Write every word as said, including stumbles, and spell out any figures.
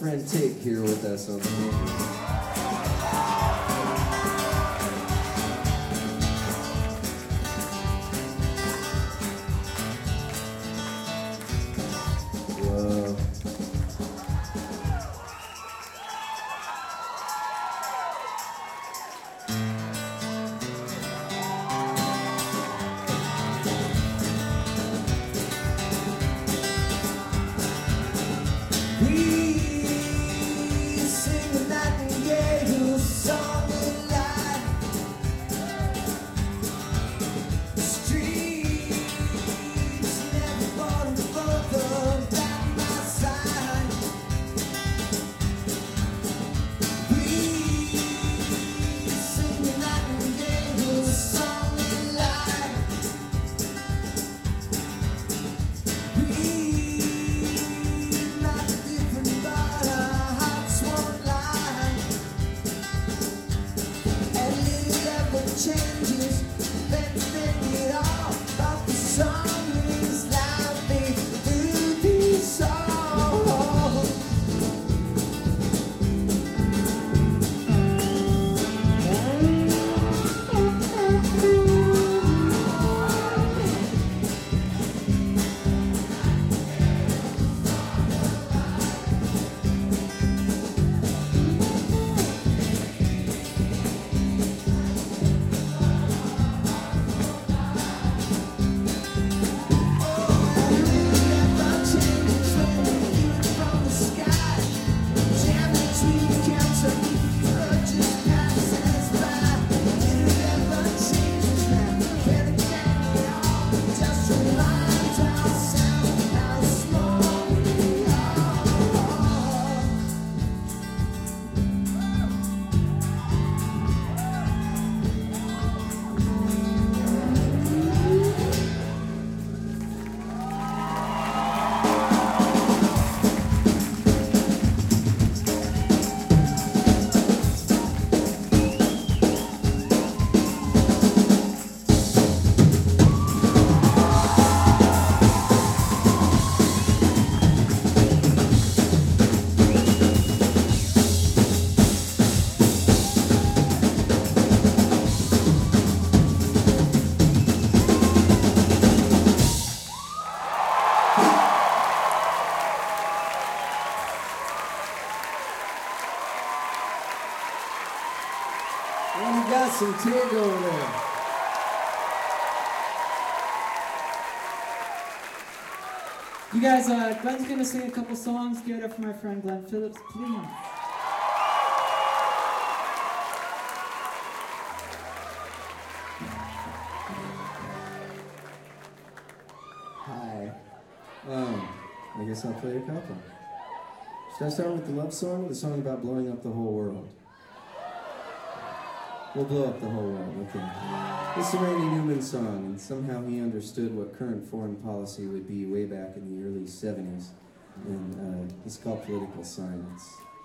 friend Tig here with us on the program. Some Tig over there. You guys, uh, Glenn's gonna sing a couple songs. Give it up for my friend Glenn Phillips, please. Hi. Um, I guess I'll play a couple. Should I start with the love song or the song about blowing up the whole world? We'll blow up the whole world, okay. This is a Randy Newman song, and somehow he understood what current foreign policy would be way back in the early seventies, and uh, it's called Political Science.